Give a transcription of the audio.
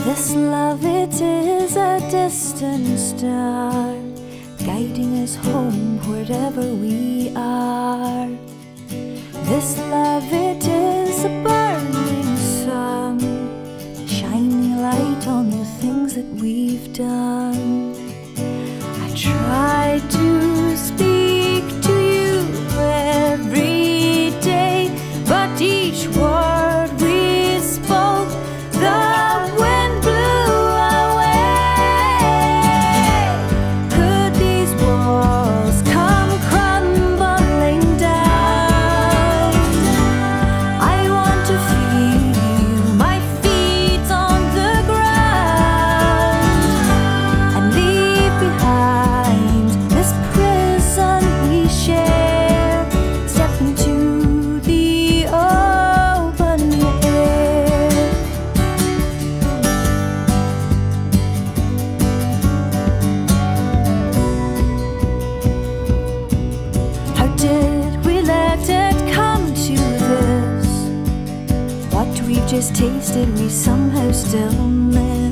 This love, it is a distant star, guiding us home wherever we are. This love, it is a burning sun, shining light on the things that we've done. I try to speak to you every day, but each word we spoke, the wind blew away. Could these walls come crumbling down? I want to feel my feet on the ground and leave behind this prison we share. Step into the open air. How did we let it come to this? What we've just tasted, we somehow still miss.